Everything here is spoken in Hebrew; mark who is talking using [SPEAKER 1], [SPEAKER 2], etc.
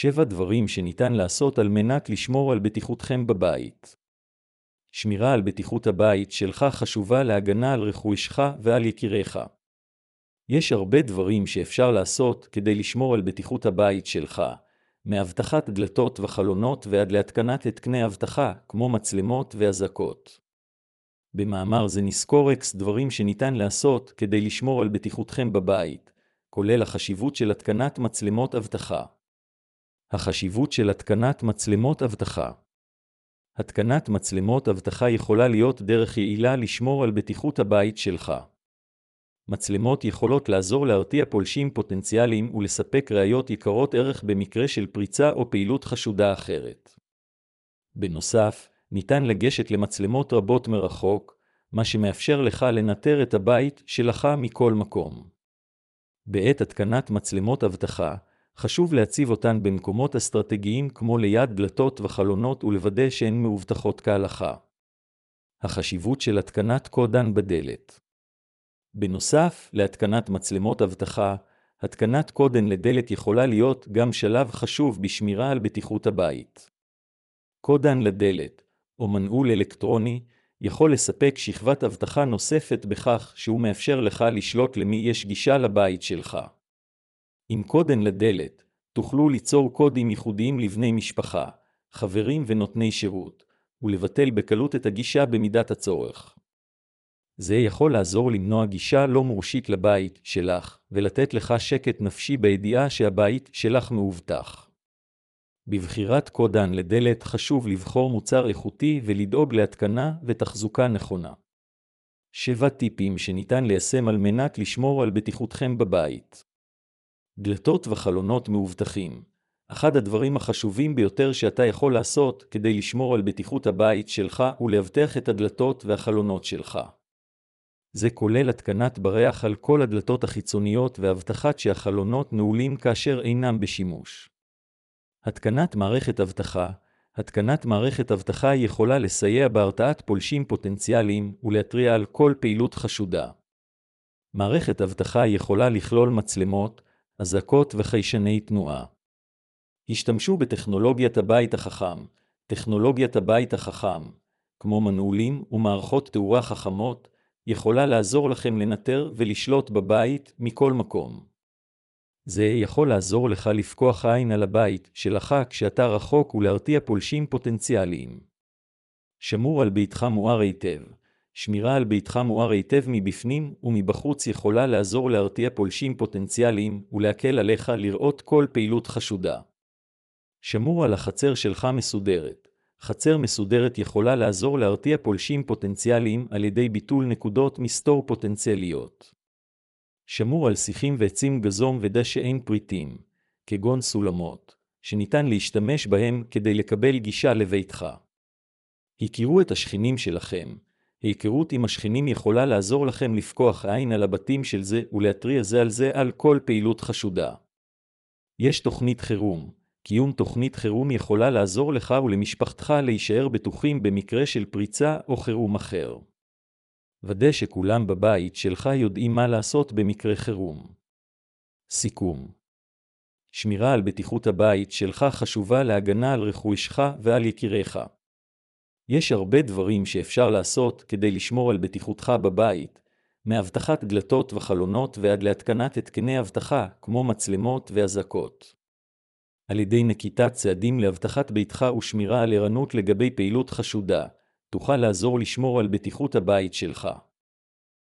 [SPEAKER 1] 7 דברים שניתן לעשות על מנת לשמור על בטיחותכם בבית. שמירה על בטיחות הבית שלך חשובה להגנה על רכושך ועל יקיריך. יש הרבה דברים שאפשר לעשות כדי לשמור על בטיחות הבית שלך, מאבטחת דלתות וחלונות ועד להתקנת התקני אבטחה, כמו מצלמות ואזעקות. במאמר זה נזכור דברים שניתן לעשות כדי לשמור על בטיחותכם בבית, כולל החשיבות של התקנת מצלמות אבטחה. החשיבות של התקנת מצלמות אבטחה. התקנת מצלמות אבטחה יכולה להיות דרך יעילה לשמור על בטיחות הבית שלך. מצלמות יכולות לעזור להרתיע פולשים פוטנציאליים ולספק ראיות יקרות ערך במקרה של פריצה או פעילות חשודה אחרת. בנוסף, ניתן לגשת למצלמות רבות מרחוק, מה שמאפשר לך לנטר את הבית שלך מכל מקום. בעת התקנת מצלמות אבטחה, חשוב להציב אותן במקומות אסטרטגיים כמו ליד דלתות וחלונות ולוודא שהן מאובטחות כהלכה. החשיבות של התקנת קודן בדלת. בנוסף להתקנת מצלמות אבטחה, התקנת קודן לדלת יכולה להיות גם שלב חשוב בשמירה על בטיחות הבית. קודן לדלת, או מנעול אלקטרוני, יכול לספק שכבת אבטחה נוספת בכך שהוא מאפשר לך לשלוט למי יש גישה לבית שלך. עם קודן לדלת, תוכלו ליצור קודים ייחודיים לבני משפחה, חברים ונותני שירות, ולבטל בקלות את הגישה במידת הצורך. זה יכול לעזור למנוע גישה לא מורשית לבית שלך, ולתת לך שקט נפשי בידיעה שהבית שלך מאובטח. בבחירת קודן לדלת חשוב לבחור מוצר איכותי ולדאוג להתקנה ותחזוקה נכונה. 7 טיפים שניתן ליישם על מנת לשמור על בטיחותכם בבית. דלתות וחלונות מאובטחים. אחד הדברים החשובים ביותר שאתה יכול לעשות כדי לשמור על בטיחות הבית שלך הוא להבטח את הדלתות והחלונות שלך. זה כולל התקנת בריח על כל הדלתות החיצוניות והבטחת שהחלונות נעולים כאשר אינם בשימוש. התקנת מערכת אבטחה. התקנת מערכת אבטחה יכולה לסייע בהרתעת פולשים פוטנציאליים ולהתריע על כל פעילות חשודה. מערכת אבטחה יכולה לכלול מצלמות, אזעקות וחיישני תנועה. השתמשו בטכנולוגיית הבית החכם. טכנולוגיית הבית החכם, כמו מנעולים ומערכות תאורה חכמות, יכולה לעזור לכם לנטר ולשלוט בבית מכל מקום. זה יכול לעזור לך לפקוח עין על הבית שלך כשאתה רחוק ולהרתיע פולשים פוטנציאליים. שמור על ביתך מואר היטב. שמירה על ביתך מואר היטב מבפנים ומבחוץ יכולה לעזור להרתיע פולשים פוטנציאליים ולהקל עליך לראות כל פעילות חשודה. שמור על החצר שלך מסודרת. חצר מסודרת יכולה לעזור להרתיע פולשים פוטנציאליים על ידי ביטול נקודות מסתור פוטנציאליות. שמור על שיחים ועצים גזום ודשאין פריטים, כגון סולמות, שניתן להשתמש בהם כדי לקבל גישה לביתך. הכירו את השכנים שלכם. ההיכרות עם השכנים יכולה לעזור לכם לפקוח עין על הבתים של זה ולהתריע זה על זה על כל פעילות חשודה. יש תוכנית חירום. קיום תוכנית חירום יכולה לעזור לך ולמשפחתך להישאר בטוחים במקרה של פריצה או חירום אחר. ודא שכולם בבית שלך יודעים מה לעשות במקרה חירום. סיכום. שמירה על בטיחות הבית שלך חשובה להגנה על רכושך ועל יקיריך. יש הרבה דברים שאפשר לעשות כדי לשמור על בטיחותך בבית, מאבטחת דלתות וחלונות ועד להתקנת התקני אבטחה כמו מצלמות ואזעקות. על ידי נקיטת צעדים להבטחת ביתך ושמירה על ערנות לגבי פעילות חשודה, תוכל לעזור לשמור על בטיחות הבית שלך.